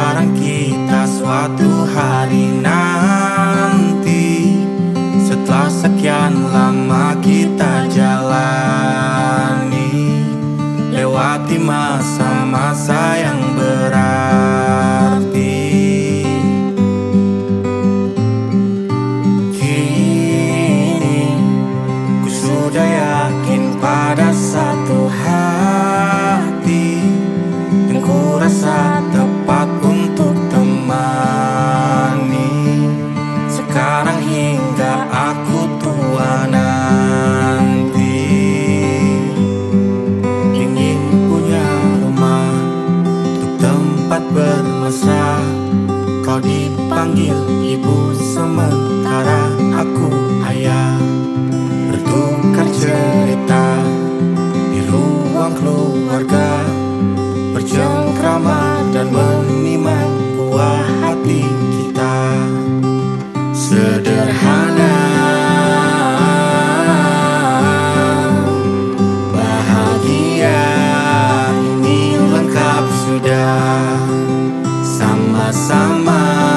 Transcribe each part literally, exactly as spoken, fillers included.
bareng kita suatu hari nanti. Setelah sekian lama kita jalani, lewati masa-masa yang berarti. Kini ku sudah yakin pada satu hati yang ku rasa tepat untuk temani. Sekarang hingga aku tua nanti, ingin punya rumah untuk tempat bermesra. Kau dipanggil ibu sementara aku ayah, bertukar cerita di ruang keluarga, bercengkrama dan menimang buah hati kita. Sederhana, bahagia, ini lengkap sudah. Sama-sama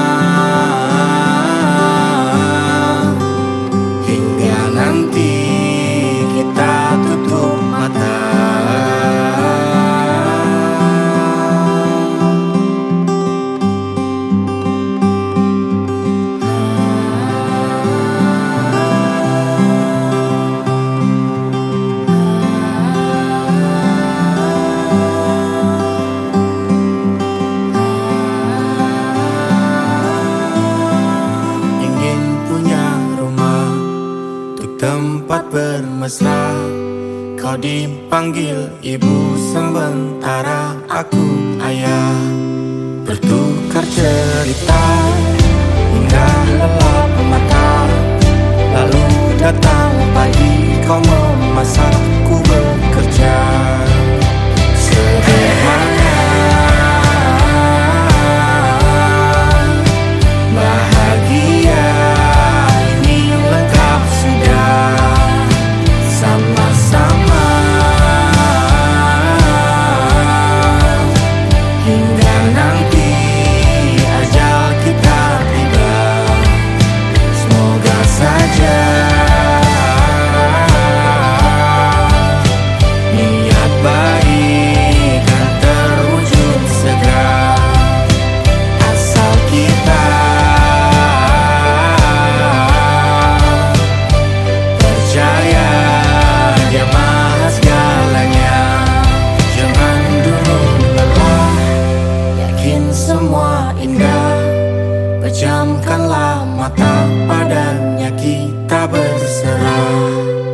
hingga nanti kita tutup mata. Tempat bermesra, kau dipanggil ibu sementara aku ayah, bertukar cerita hingga lelap mata. Lalu datang pagi, kau memasak, ku bekerja. Sederhana, bahagia, ini lengkap sudah. Sama-sama hingga nanti ajal kita tiba. Semoga saja niat baik kan terwujud segera, asal kita percaya Dia Maha segalanya. Jangan dulu lelah, yakin semua indah. Pejamkanlah mata, padanya kita berserah.